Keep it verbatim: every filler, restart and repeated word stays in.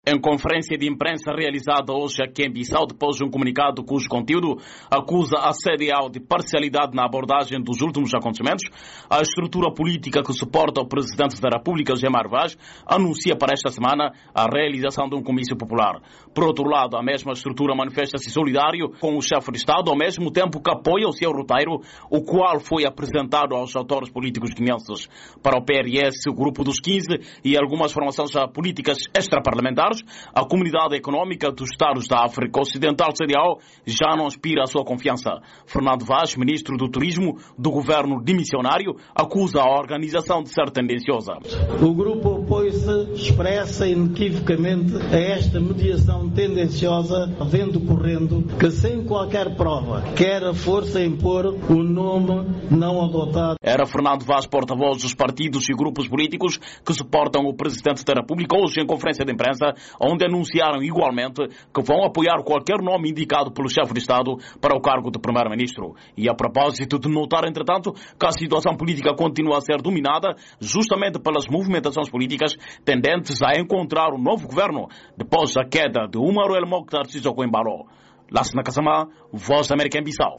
Em conferência de imprensa realizada hoje aqui em Bissau, depois de um comunicado cujo conteúdo acusa a C D A O de parcialidade na abordagem dos últimos acontecimentos, a estrutura política que suporta o Presidente da República, Gemar Vaz, anuncia para esta semana a realização de um comício popular. Por outro lado, a mesma estrutura manifesta-se solidário com o chefe de Estado, ao mesmo tempo que apoia o seu roteiro, o qual foi apresentado aos autores políticos guineenses. Para o P R S, o Grupo dos quinze e algumas formações políticas extraparlamentares, a Comunidade Económica dos Estados da África Ocidental, C D A O, já não inspira a sua confiança. Fernando Vaz, ministro do Turismo do governo dimissionário, acusa a organização de ser tendenciosa. O grupo opõe-se expressa inequivocamente a esta mediação tendenciosa, vendo correndo que, sem qualquer prova, quer a força impor o nome não adotado. Era Fernando Vaz, porta-voz dos partidos e grupos políticos que suportam o Presidente da República, hoje em conferência de imprensa, onde anunciaram igualmente que vão apoiar qualquer nome indicado pelo chefe de Estado para o cargo de Primeiro-Ministro. E a propósito de notar, entretanto, que a situação política continua a ser dominada justamente pelas movimentações políticas tendentes a encontrar um novo governo depois da queda de Umaro El Mokhtar Sissoko Embaló. Lassana Kasama, Voz da América em Bissau.